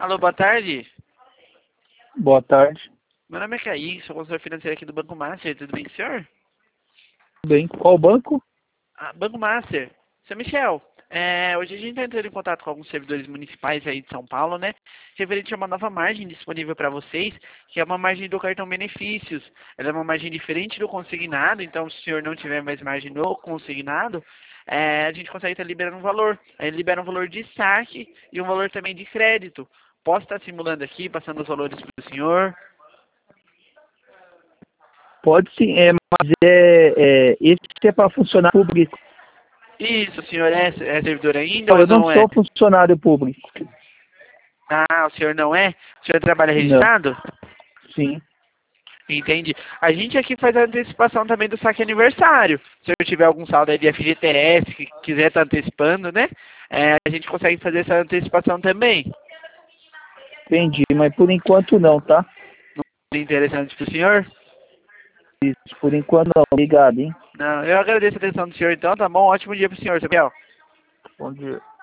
Alô, boa tarde. Boa tarde. Meu nome é Kaique, sou consultor financeiro aqui do Banco Master. Tudo bem com o senhor? Bem, qual banco? Banco Master. Seu Michel, hoje a gente está entrando em contato com alguns servidores municipais aí de São Paulo, né? Referente a uma nova margem disponível para vocês, que é uma margem do cartão benefícios. Ela é uma margem diferente do consignado, então se o senhor não tiver mais margem no consignado, a gente consegue estar liberando um valor. Ele libera um valor de saque e um valor também de crédito. Posso estar simulando aqui, passando os valores para o senhor? Pode sim, mas esse é para funcionário público. Isso, o senhor é servidor ainda Não, ou eu não não é? sou funcionário público. Ah, o senhor não é? O senhor trabalha Não, registrado? sim. Entendi. A gente aqui faz a antecipação também do saque aniversário. Se eu tiver algum saldo aí de FGTS que quiser estar antecipando, né? A gente consegue fazer essa antecipação também. Entendi, mas por enquanto não, tá? Interessante para o senhor? Isso, por enquanto não. Obrigado, hein? Não, eu agradeço a atenção do senhor então, tá bom? Ótimo dia para o senhor, Samuel. Bom dia.